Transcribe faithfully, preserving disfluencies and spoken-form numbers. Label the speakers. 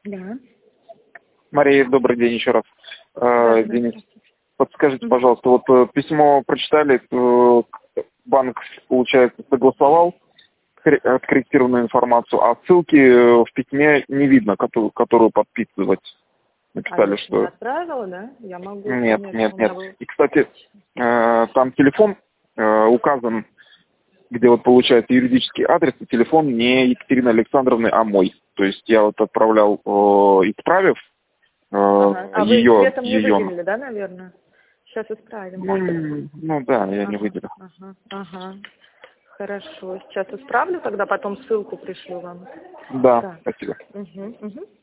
Speaker 1: Да.
Speaker 2: Мария, добрый день еще раз.
Speaker 1: Да,
Speaker 2: Э,
Speaker 1: да,
Speaker 2: Денис,
Speaker 1: здравствуйте.
Speaker 2: подскажите,
Speaker 1: Мгм.
Speaker 2: пожалуйста, вот э, письмо прочитали, э, банк, получается, согласовал кор- откорректированную информацию, а ссылки э, в письме не видно, которую, которую подписывать.
Speaker 1: А я
Speaker 2: Написали,
Speaker 1: еще не
Speaker 2: что
Speaker 1: отправила, да? Я могу,
Speaker 2: нет,
Speaker 1: конечно,
Speaker 2: нет,
Speaker 1: у
Speaker 2: нет.
Speaker 1: меня был...
Speaker 2: И, кстати, э, там телефон э, указан, где вот получается юридический адрес, и телефон не Екатерины Александровны, а мой. То есть я вот отправлял, э, исправив
Speaker 1: Ага.
Speaker 2: э,
Speaker 1: А вы
Speaker 2: ее,
Speaker 1: цветом не
Speaker 2: ее.
Speaker 1: выделили, да, наверное? Сейчас исправим.
Speaker 2: Ну, м, ну да, я не
Speaker 1: Ага,
Speaker 2: выделил.
Speaker 1: ага, ага. Хорошо. Сейчас исправлю, тогда потом ссылку пришлю вам.
Speaker 2: Да,
Speaker 1: Так.
Speaker 2: спасибо.
Speaker 1: Угу, угу.